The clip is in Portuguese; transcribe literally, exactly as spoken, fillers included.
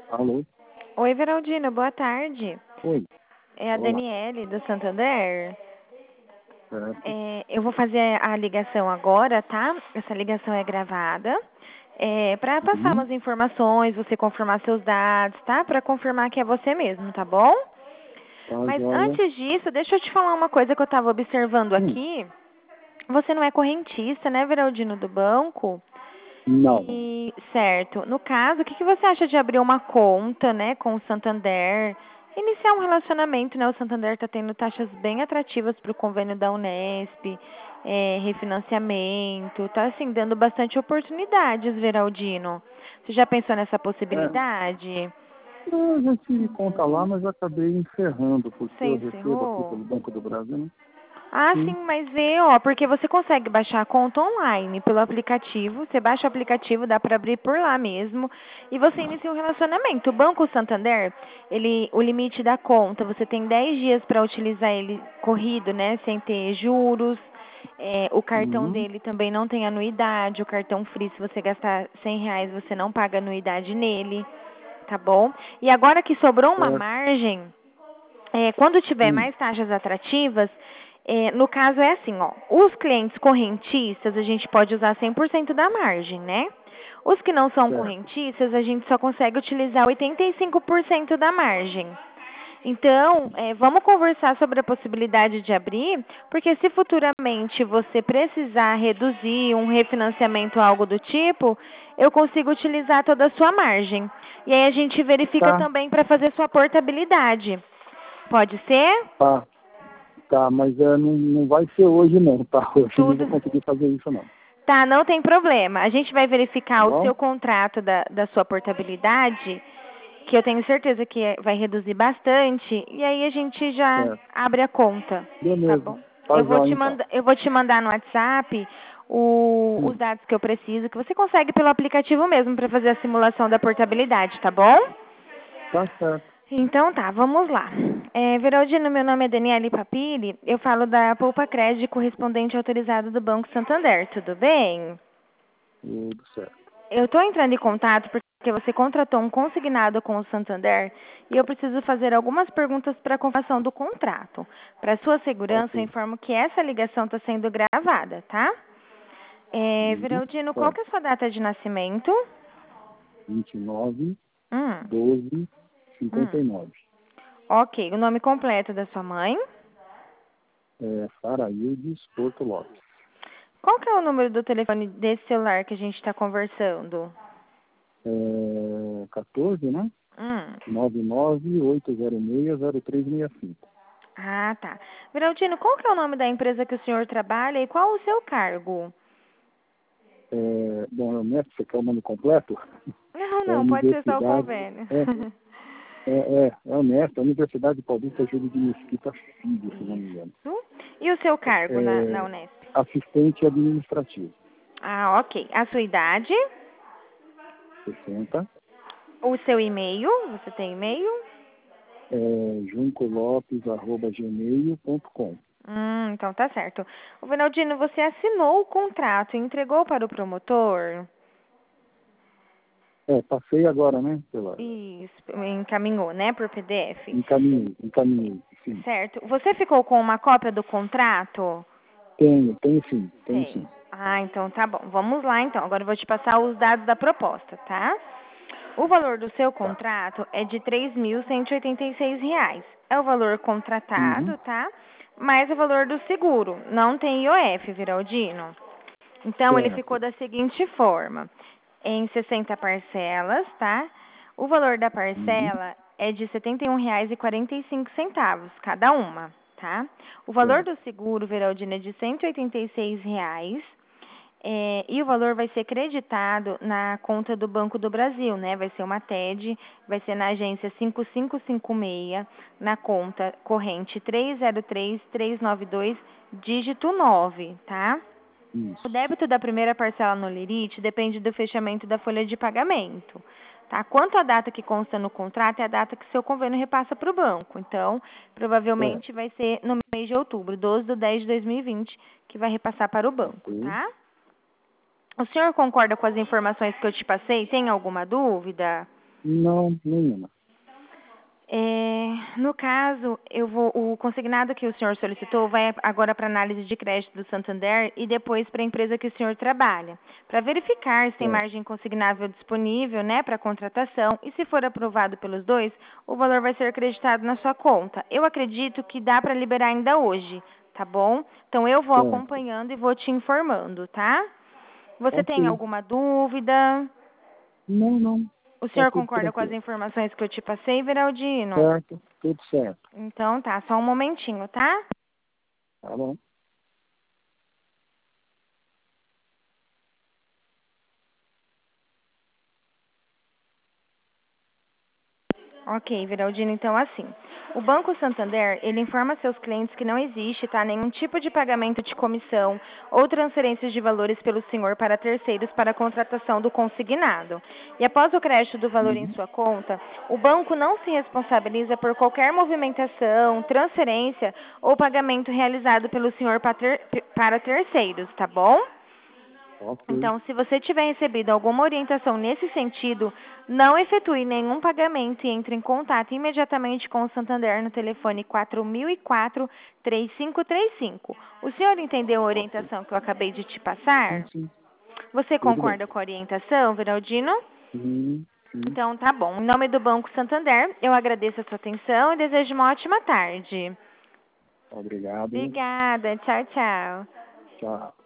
Alô? Oi, Veraldino, boa tarde. Oi. É a Olá. Daniele, do Santander. Certo. É, eu vou fazer a ligação agora, tá? Essa ligação é gravada. É, para passar Uhum. umas informações, você confirmar seus dados, tá? Para confirmar que é você mesmo, tá bom? Tá, Mas joia. antes disso, deixa eu te falar uma coisa que eu estava observando Hum. aqui. Você não é correntista, né, Veraldino, do banco? Não. E, certo. No caso, o que, que você acha de abrir uma conta, né, com o Santander? Iniciar um relacionamento, né? O Santander está tendo taxas bem atrativas para o convênio da Unesp, é, refinanciamento, tá assim, dando bastante oportunidades, Veraldino. Você já pensou nessa É, possibilidade? eu já tive conta lá, mas eu acabei encerrando, porque Você eu recebo aqui encerrou? pelo Banco do Brasil, né? Ah, sim, Sim. mas vê, ó, porque você consegue baixar a conta online pelo aplicativo. Você baixa o aplicativo, dá para abrir por lá mesmo e você inicia um relacionamento. O Banco Santander, ele, o limite da conta, você tem dez dias para utilizar ele corrido, né, sem ter juros. É, o cartão Uhum. dele também não tem anuidade. O cartão Free, se você gastar cem reais, você não paga anuidade nele, tá bom? E agora que sobrou uma Certo. margem, é, quando tiver Hum. mais taxas atrativas, é, no caso é assim, ó, os clientes correntistas a gente pode usar cem por cento da margem, né? Os que não são Certo. correntistas, a gente só consegue utilizar oitenta e cinco por cento da margem. Então, é, vamos conversar sobre a possibilidade de abrir, porque se futuramente você precisar reduzir um refinanciamento ou algo do tipo, eu consigo utilizar toda a sua margem. E aí a gente verifica Tá. também para fazer sua portabilidade. Pode ser? Tá. Tá, mas é, não, não vai ser hoje não, tá? Hoje eu não vou Tudo. conseguir fazer isso não. Tá, não tem problema. A gente vai Tá verificar o bom? seu contrato da, da sua portabilidade, que eu tenho certeza que é- vai reduzir bastante, e aí a gente já Certo. abre a conta, tá Beleza. bom? Tá Eu vou joia te então. mandar, eu vou te mandar no WhatsApp o- os Hum. dados que eu preciso, que você consegue pelo aplicativo mesmo para fazer a simulação da portabilidade, tá bom? Tá certo. Então tá, vamos lá. É, Veraldino, meu nome é Daniele Papili, eu falo da Poupa Crédito correspondente autorizado do Banco Santander, tudo bem? Tudo certo. Eu estou entrando em contato porque você contratou um consignado com o Santander e eu preciso fazer algumas perguntas para a confirmação do contrato. Para sua segurança, eu Ok. informo que essa ligação está sendo gravada, tá? É, Uhum. Veraldino, qual Certo. que é a sua data de nascimento? vinte e nove, Hum, doze, cinquenta hum. e nove. Ok, o nome completo da sua mãe? É, Saraildes Porto Lopes. Qual que é o número do telefone desse celular que a gente está conversando? É, quatorze, né? Hum. nove nove oito zero seis zero três seis cinco. Ah, tá. Veraldino, qual que é o nome da empresa que o senhor trabalha e qual o seu cargo? É, bom, é o mestre, você quer o nome completo? Não, É a não, pode ser só o Universidade. convênio. É, é, é, é o mestre, a Universidade Paulista Júlio de Mesquita Filho, se não me engano. Isso. E o seu cargo na, na É, Unesp? assistente administrativo. Ah, ok. A sua idade? sessenta. O seu e-mail? Você tem e-mail? É, juncolopes arroba gmail ponto com. Hum, então tá certo. O Vinaldino, você assinou o contrato e entregou para o promotor? É, passei agora, né? Pela, Isso, encaminhou, né, por P D F? encaminhei, encaminhei, sim. Certo. Você ficou com uma cópia do contrato? Tenho, tenho sim, tenho Tem. sim. Ah, então tá bom. Vamos lá então. Agora eu vou te passar os dados da proposta, tá? O valor do seu Tá. contrato é de três mil cento e oitenta e seis reais. É o valor Uhum. contratado, tá? Mais o valor do seguro. Não tem I O F, Viraldino. Então ele ficou Certo. da seguinte forma: em sessenta parcelas, tá? O valor da Uhum. parcela é de setenta e um reais e quarenta e cinco centavos cada uma, tá? O valor Certo. do seguro, Veraldina, é de cento e oitenta e seis reais. É, e o valor vai ser creditado na conta do Banco do Brasil, né? Vai ser uma T E D, vai ser na agência cinco cinco cinco seis, na conta corrente três zero três três nove dois, dígito nove, tá? O Isso. débito da primeira parcela no Lerite depende do fechamento da folha de pagamento. Tá? Quanto à data que consta no contrato, é a data que seu convênio repassa para o banco. Então, Certo. provavelmente vai ser no mês de outubro, doze de dez de dois mil e vinte, que vai repassar para o banco, Ok. tá? O senhor concorda com as informações que eu te passei? Tem alguma dúvida? Não, nenhuma. É, no caso, eu vou, o consignado que o senhor solicitou vai agora para análise de crédito do Santander e depois para a empresa que o senhor trabalha, para verificar se tem É, margem consignável disponível, né, para contratação, e se for aprovado pelos dois, o valor vai ser acreditado na sua conta. Eu acredito que dá para liberar ainda hoje, tá bom? Então eu vou certo. acompanhando e vou te informando, tá? Você tem Ok. alguma dúvida? Não, não. O Tá senhor tudo concorda com as tranquilo. informações que eu te passei, Veraldino? Certo, tudo certo. Então tá, só um momentinho, tá? Tá bom. Ok, Veraldino, então assim. O Banco Santander, ele informa seus clientes que não existe, tá, nenhum tipo de pagamento de comissão ou transferências de valores pelo senhor para terceiros para a contratação do consignado. E após o crédito do valor em Uhum. sua conta, o banco não se responsabiliza por qualquer movimentação, transferência ou pagamento realizado pelo senhor para ter- para terceiros, tá bom? Ok. Então, se você tiver recebido alguma orientação nesse sentido, não efetue nenhum pagamento e entre em contato imediatamente com o Santander no telefone quatro mil e quatro, três cinco três cinco. O senhor entendeu a Ok. orientação que eu acabei de te Sim, passar? sim. Você Tudo bem. concorda com a orientação, Veraldino? Sim, sim. Então, tá bom. Em nome do Banco Santander, eu agradeço a sua atenção e desejo uma ótima tarde. Obrigado. Obrigada. Tchau, tchau. Tchau.